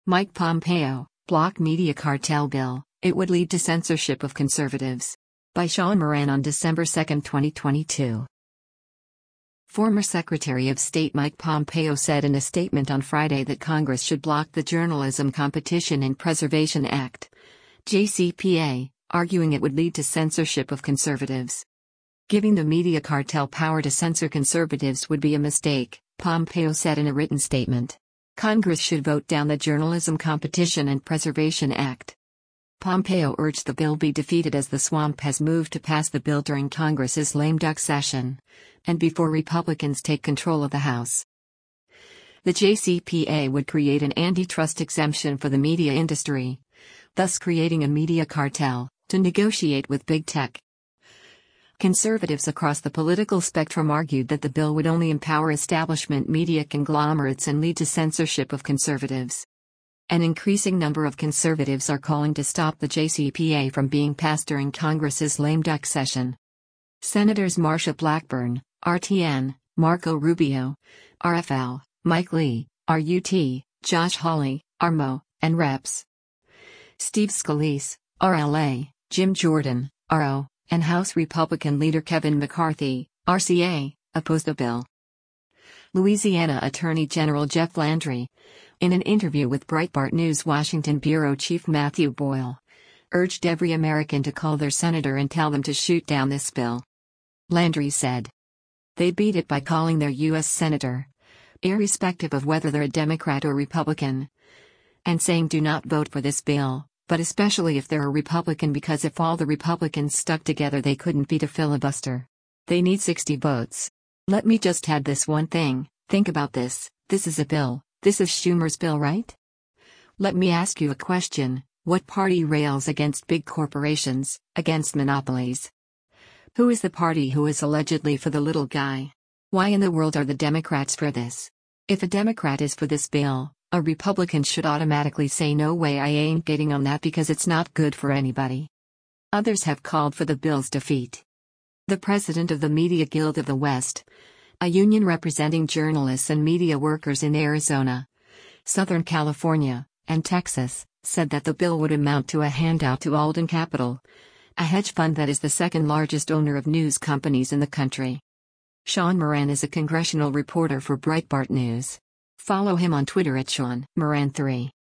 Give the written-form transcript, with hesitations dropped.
Mike Pompeo, block media cartel bill, it would lead to censorship of conservatives. By Sean Moran on December 2, 2022. Former Secretary of State Mike Pompeo said in a statement on Friday that Congress should block the Journalism Competition and Preservation Act, JCPA, arguing it would lead to censorship of conservatives. Giving the media cartel power to censor conservatives would be a mistake, Pompeo said in a written statement. Congress should vote down the Journalism Competition and Preservation Act. Pompeo urged the bill be defeated as the swamp has moved to pass the bill during Congress's lame duck session, and before Republicans take control of the House. The JCPA would create an antitrust exemption for the media industry, thus creating a media cartel to negotiate with big tech. Conservatives across the political spectrum argued that the bill would only empower establishment media conglomerates and lead to censorship of conservatives. An increasing number of conservatives are calling to stop the JCPA from being passed during Congress's lame duck session. Senators Marsha Blackburn, RTN, Marco Rubio, RFL, Mike Lee, RUT, Josh Hawley, RMO, and Reps. Steve Scalise, RLA, Jim Jordan, RO, and House Republican leader Kevin McCarthy, RCA, opposed the bill. Louisiana Attorney General Jeff Landry, in an interview with Breitbart News Washington bureau chief Matthew Boyle, urged every American to call their senator and tell them to shoot down this bill. Landry said, "They beat it by calling their U.S. senator, irrespective of whether they're a Democrat or Republican, and saying do not vote for this bill, but especially if they're a Republican, because if all the Republicans stuck together they couldn't beat a filibuster. They need 60 votes. Let me just add this one thing, think about this, this is a bill, this is Schumer's bill, right? Let me ask you a question, what party rails against big corporations, against monopolies? Who is the party who is allegedly for the little guy? Why in the world are the Democrats for this? If a Democrat is for this bill, a Republican should automatically say no way, I ain't getting on that because it's not good for anybody." Others have called for the bill's defeat. The president of the Media Guild of the West, a union representing journalists and media workers in Arizona, Southern California, and Texas, said that the bill would amount to a handout to Alden Capital, a hedge fund that is the second largest owner of news companies in the country. Sean Moran is a congressional reporter for Breitbart News. Follow him on Twitter at Sean Moran 3.